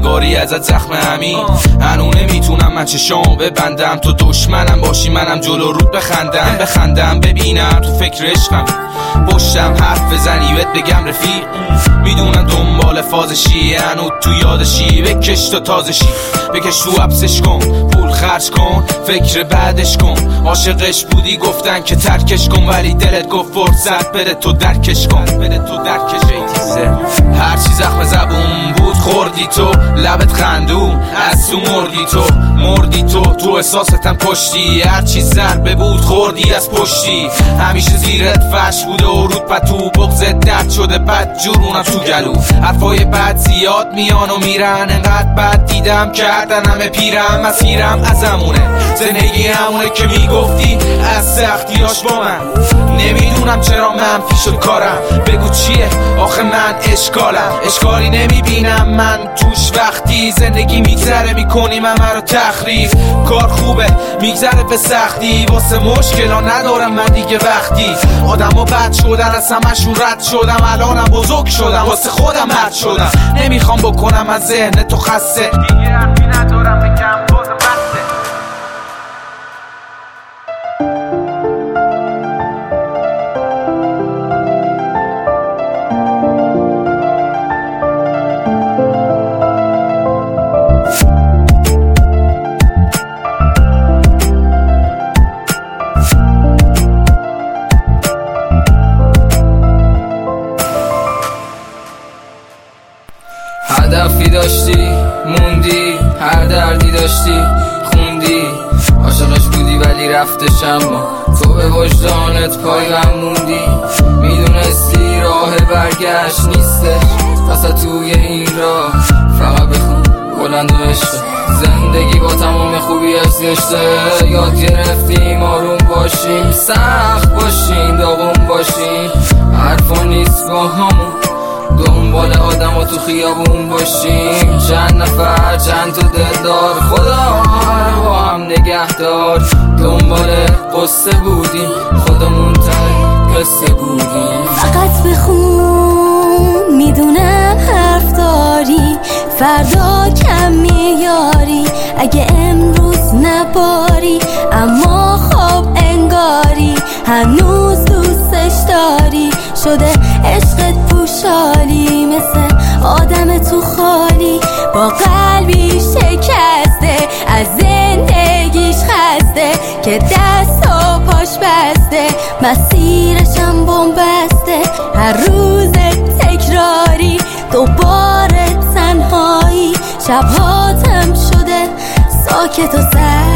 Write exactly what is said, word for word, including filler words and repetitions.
روزگاری ازت زخم همین هنونه میتونم من چشام ببندم تو دشمنم باشی منم جلو رود بخندم بخندم ببینم تو فکر عشقم پشتم حرف بزنی بهت بگم رفیق میدونم دنبال فازشی هنو تو یادشی بکش تا تازشی بکش تو حبسش کن پول خرج کن فکر بعدش کن عاشقش بودی گفتن که ترکش کن ولی دلت گفت فرصت بده تو درکش کن بده تو درکش ایتیزه هر چی زخم زبون بود خوردی تو لبت خندون از تو مردی تو مردی تو تو احساستم کشتی هر چی ضربه بود خوردی از پشتی همیشه زیرت فرش بوده و رود پا تو بغزت درد شده بد جورونم تو گلو حرفای بد زیاد میان و میرن انقدر بد دیدم کردن همه پیرم مسیرم ازمونه زندگی همونه که میگفتی از سختیاش با من نمیدونم چرا منفی شد کارم بگو چیه آخه من اشکالم اشکالی نمیبینم من توش وقتی زندگی میگذره میکنیم همه رو تخریب کار خوبه میگذره به سختی واسه مشکلا ندارم من دیگه وقتی آدم ها بد شدن از همشون رد شدم الانم بزرگ شدم واسه خودم مرد شدم نمیخوام بکنم از ذهن تو خسته دیگه حرفی ندارم بگم بازم بسته هدفی داشتی موندی هر دردی داشتی خوندی عاشقش بودی ولی رفتش اما تو به وجدانت پایبند موندی میدونستی راه برگشت نیستش پس توی این راه فقط بخون بلند و عشق زندگی با تمام خوبیش زشته یاد گرفتیم آروم باشیم سخت باشیم داغون باشیم حرفا نیست با همون دنبال آدم ها تو خیابون باشیم چند نفر چند تا دلدار خدا رو با هم نگهدار دنبال قصه بودیم خودمون تای قصه بودیم فقط بخون میدونم حرف داری فردا کم میاری اگه امروز نباری اما خب انگاری هنوز دوستش داری شده عشقت پوشالی مثل آدم تو خالی با قلبی شکسته از زندگیش خسته که دست و پاش بسته مسیرشم بومبسته هر روز تکراری دوباره تنهایی شبهاتم شده ساکت و سر